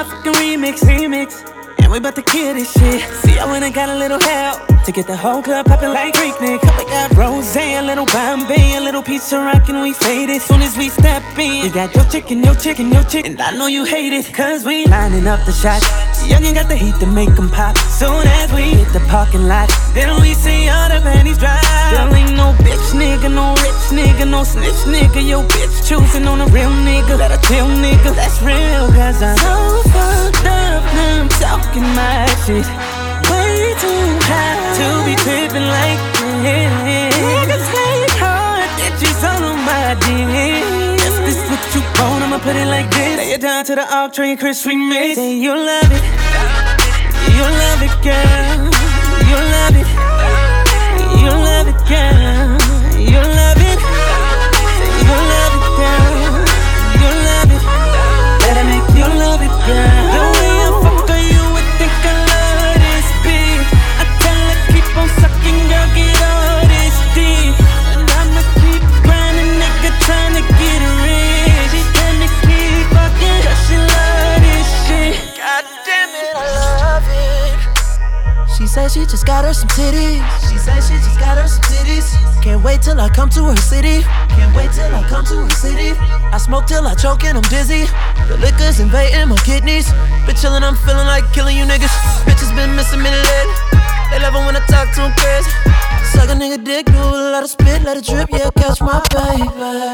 motherfucking remix. And we bout to kill this shit. See, I went and got a little help to get the whole club poppin' like Freaknik. We got rose, a little Bombay, a little piece of rock, and we faded. Soon as we step in, we got your chicken, and I know you hate it, cause we lining up the shots. Youngin' got the heat to make them pop. Soon as we hit the parking lot, then we see all the panties dry. There ain't no bitch nigga, no rich nigga, no snitch nigga. Your bitch choosing on a real nigga, let a chill nigga. That's real, cause I'm so fucked up, now I'm talking my shit. Way too high to be trippin' like this. Niggas hate hard, bitches all on my dick. If this what you want, I'ma put it like this. Lay it down to the Oct Train Chris remix. Say you love it, you love it, girl. You love it, you love it, girl. You love it, you love it, girl. You love it, let it make you love it, girl. The way I fuck her, you would think I love this bitch. I tell her keep on sucking, girl, get all this dick. And I'ma keep grinding, nigga, tryna get rich. She tryna keep fucking, cause she love this shit. God damn it, I love it. She said she just got her some titties. She said she just got her some titties. Can't wait till I come to her city. Can't wait till I come to her city. I smoke till I choke and I'm dizzy. The liquor's invading my kidneys. Been chillin', I'm feeling like killing you niggas. Bitches been missing me lately. They love it when I talk to them crazy. Suck a nigga dick, do a lot of spit, let it drip. Yeah, catch my baby.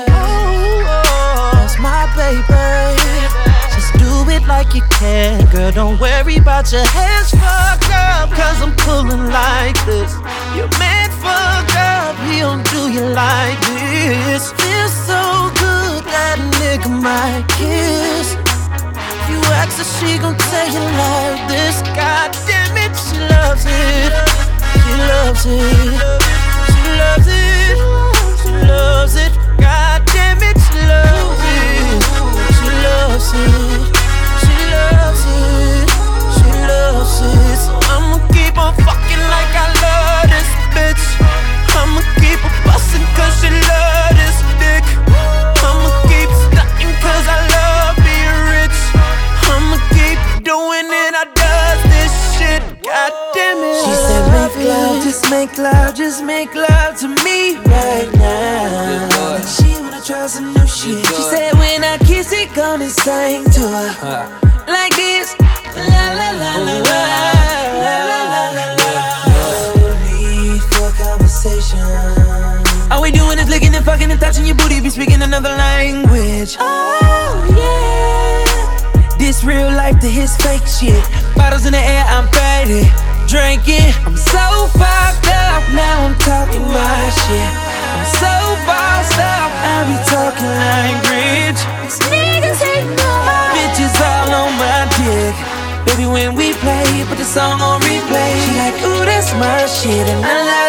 That's my baby. Just do it like you can, girl. Don't worry about your hands fucked up, cause I'm pulling like this. Your man fucked up, he don't do you like this. Feels so good that a nigga might kiss. If you ask her, she gon' tell you like this. God damn it, she loves it. She loves it. She loves it. She loves it. God damn it, she loves it. She loves it. She loves it. She loves it. So I'ma keep on fucking like I love this bitch. I'ma keep on bustin' cause she love this dick. I'ma keep stuntin' cause I love being rich. I'ma keep doing it, I does this shit. God damn it. She said make love, just make love to me right now. She wanna try some new shit. She said when I kiss it, gonna sing to her like this. La la la la la la la la la. No need for conversation. All we doing is licking and fucking and touching your booty. Be speaking another language. Oh yeah. This real life to his fake shit. Bottles in the air, I'm faded. Drinking, I'm so fucked up. Now I'm talking my shit. I'm so bossed up. I be talking like rich. These niggas ain't no bitches all on my dick. Baby, when we play, put the song on replay. She like, ooh, that's my shit, and I love